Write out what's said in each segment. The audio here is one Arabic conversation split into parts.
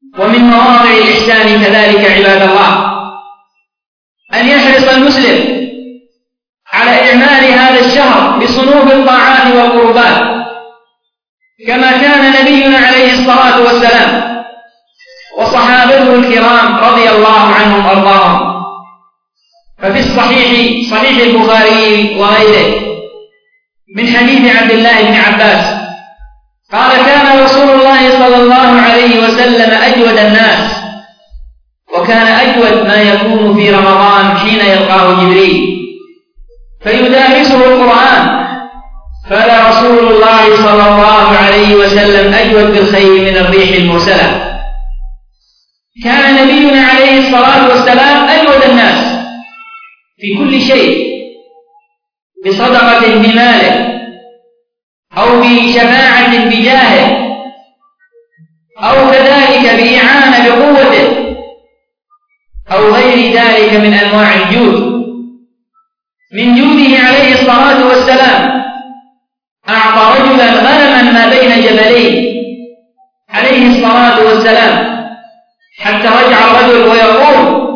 ومن مواضع الإحسان كذلك عباد الله أن يحرص المسلم على إعمال هذا الشهر بصنوف الطاعات والقربات، كما كان نبينا عليه الصلاة والسلام وصحابته الكرام رضي الله عنهم وأرضاهم. ففي صحيح البخاري وغيره من حديث عبد الله بن عباس قال: كان رسول الله صلى الله عليه وسلم أجود الناس، وكان أجود ما يكون في رمضان حين يلقاه جبريل فيدارسه القرآن، فلا رسول الله صلى الله عليه وسلم أجود بالخير من الريح المرسلة. كان نبينا عليه الصلاة والسلام أجود الناس في كل شيء، بصدقة بماله أو بشفاعة بجاهه أو كذلك بإعانة بقوته أو غير ذلك من أنواع الجود. من جوده عليه الصلاة والسلام أعطى رجلا غنما ما بين جبلين عليه الصلاة والسلام، حتى رجع الرجل ويقول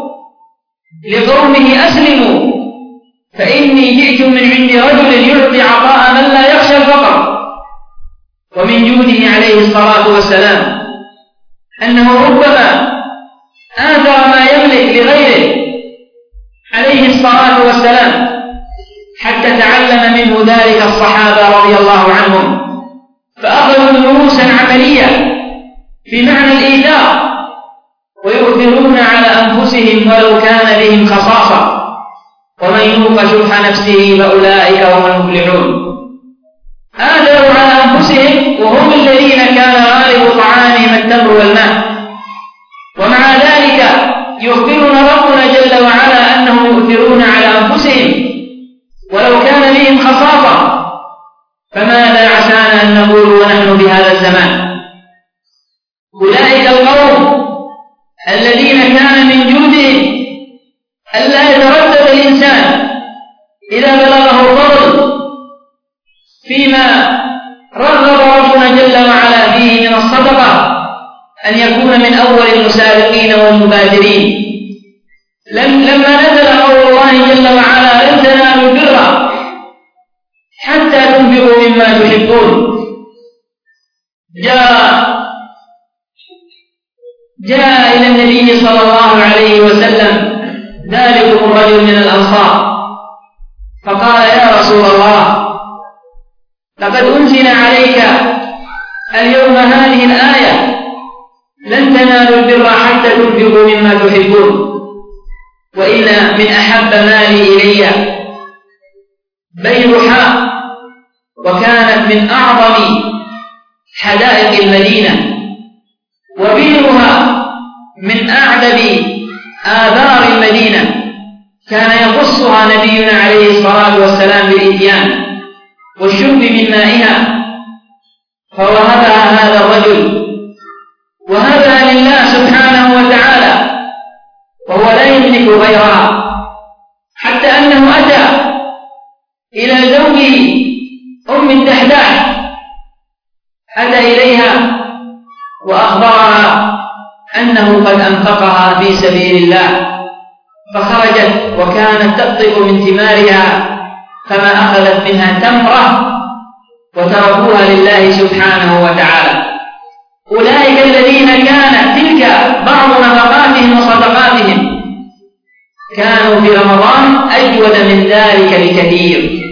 لقومه: أسلموا فإني جئت من عند رجل يعطي عطاء من لا يخشى الفقر. ومن جوده عليه الصلاة والسلام أنه ربما آثر ما يملك لغيره عليه الصلاة والسلام، حتى تعلم منه ذلك الصحابة رضي الله عنهم، فأخذوا دروسا عملية في معنى الإيثار، ويؤثرون على أنفسهم ولو كان بهم خصاصة، ومن يوق شح نفسه فأولئك هم المفلحون. آثروا على أنفسهم وهم الذين كان غالب طعامهم التمر والماء، ومع ذلك يخبرنا ربنا جل وعلا أنهم يؤثرون على أنفسهم ولو كان بهم خصاصة، فماذا عسانا أن نقول ونحن بهذا الزمان؟ أولئك القوم الذين كان من جودهم ألا يتردد الإنسان إذا بلغه الفضل فيما رغب ربنا جل وعلا فيه من الصدقة أن يكون من أول المسابقين والمبادرين. لما نزل قول الله جل وعلا: لن تنالوا البر حتى تنفقوا مما تحبون، جاء إلى النبي صلى الله عليه وسلم ذلك الرجل من الأنصار فقال: يا رسول الله، لقد أنزل عليك اليوم هذه الآية: لن تنالوا البر حتى تنفقوا مما تحبون، وإن من أحب مالي إلي بيرحاء، وكانت من أعظم حدائق المدينة، وبيرها من أعذب آثار المدينة، كان يقصها نبينا عليه الصلاة والسلام بالإتيان والشرب من مائها، فوهبها هذا الرجل، وهبها لله سبحانه وتعالى، وهو لا يملك غيرها، حتى أنه أتى إلى زوجه أم الدحداح، أتى إليها وأخبرها أنه قد أنفقها في سبيل الله، فخرجت وكانت تقطف من ثمارها، فما أخذت منها تمرة وتركوها لله سبحانه وتعالى. أولئك الذين كانت تلك بعض نفقاتهم وصدقاتهم كانوا في رمضان أجود من ذلك بكثير.